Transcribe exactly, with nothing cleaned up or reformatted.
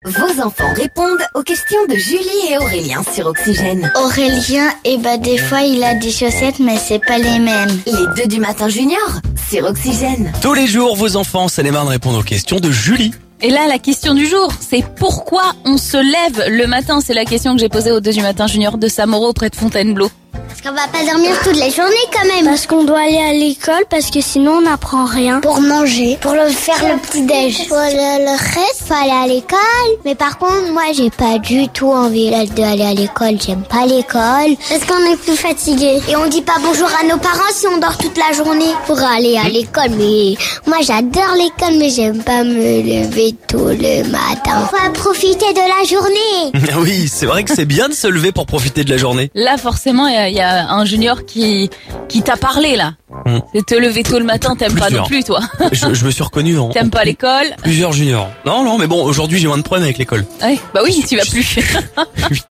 Vos enfants répondent aux questions de Julie et Aurélien sur Oxygène. Aurélien, eh ben des fois il a des chaussettes mais c'est pas les mêmes. Les deux du matin junior sur Oxygène. Tous les jours, vos enfants, Seine-et-Marne répondent aux questions de Julie. Et là, la question du jour, c'est pourquoi on se lève le matin? C'est la question que j'ai posée aux deux du matin junior de Samoro près de Fontainebleau. Parce qu'on va pas dormir toute la journée quand même. Parce qu'on doit aller à l'école, parce que sinon on n'apprend rien. Pour manger, pour le faire le petit déj. Pour le, le reste, faut aller à l'école. Mais par contre, moi j'ai pas du tout envie d'aller à l'école. J'aime pas l'école. Parce qu'on est plus fatigué. Et on dit pas bonjour à nos parents si on dort toute la journée pour aller à l'école. Mais moi j'adore l'école, mais j'aime pas me lever tôt le matin. Faut profiter de la journée. Oui, c'est vrai que c'est bien de se lever pour profiter de la journée. Là, forcément, il y a, y a un junior qui qui t'a parlé là. Mmh. C'est te lever tôt le matin, t'aimes pas non plus, toi. Je, je me suis reconnu en... T'aimes pas l'école. Plusieurs juniors. Non, non, mais bon, aujourd'hui j'ai moins de problèmes avec l'école. Ouais, bah oui, tu vas plus.